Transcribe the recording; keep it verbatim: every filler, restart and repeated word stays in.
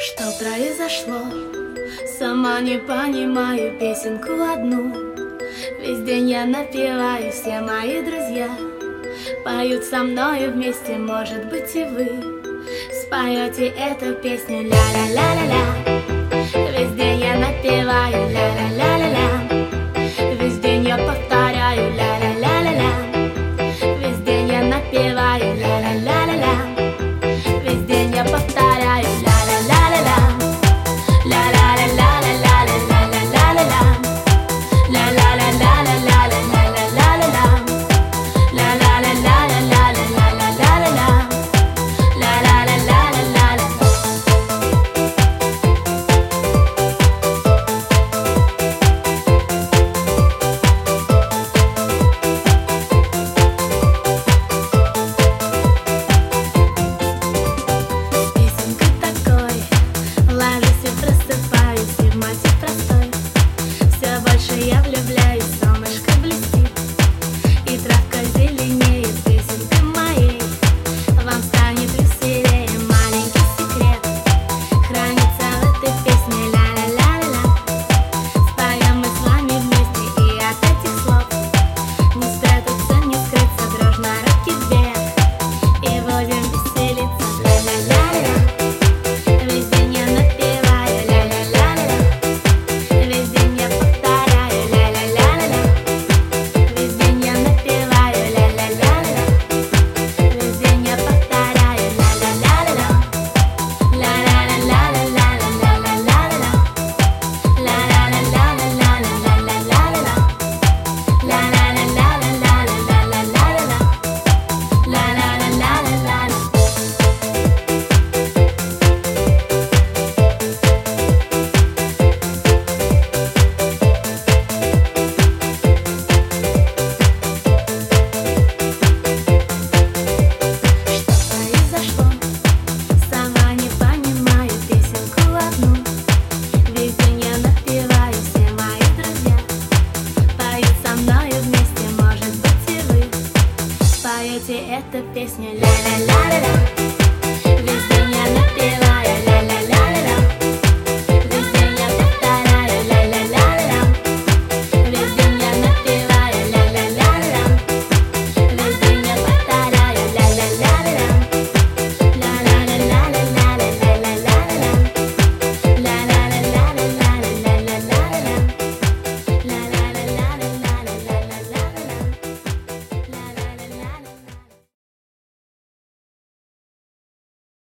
Что произошло? Сама не понимаю песенку одну. Весь день я напеваю, все мои друзья поют со мною вместе, может быть и вы споете эту песню ля-ля-ля-ля-ля. Весь день я напеваю ля-ля-ля-ля-ля. Весь день я повторяю ля-ля-ля-ля-ля. Весь день я напеваю ля-ля-ля-ля-ля. Весь день я повторяю ля-ля-ля-ля-ля. Я влюбляюсь, солнышко блестит, и травка зеленеет песенкой моей. Вам станет веселее, маленький секрет хранится в этой песне ля-ля-ля-ля-ля. Споем мы с вами вместе, и от этих слов не спрятаться, не скрыться, дружно руки вверх, и будем веселиться ля-ля-ля-ля. Весь день я напеваю ля-ля-ля-ля. Весь день я повторяю ля-ля-ля-ля-ля. Весь день я напеваю ля-ля-ля-ля. Весь день я повторяю ля-ля-ля-ля-ля. Ля-ля-ля-ля-ля-ля-ля-ля-ля-ля. Ля-ля-ля-ля-ля-ля-ля-ля-ля-ля. Ля-ля-ля-ля-ля-ля-ля-ля-ля. Произошло, сама не понимаю песенку одну. Весь день я напеваю, все мои друзья поют со мною вместе, может быть и вы споете эту песню ля-ля-ля-ля-ля.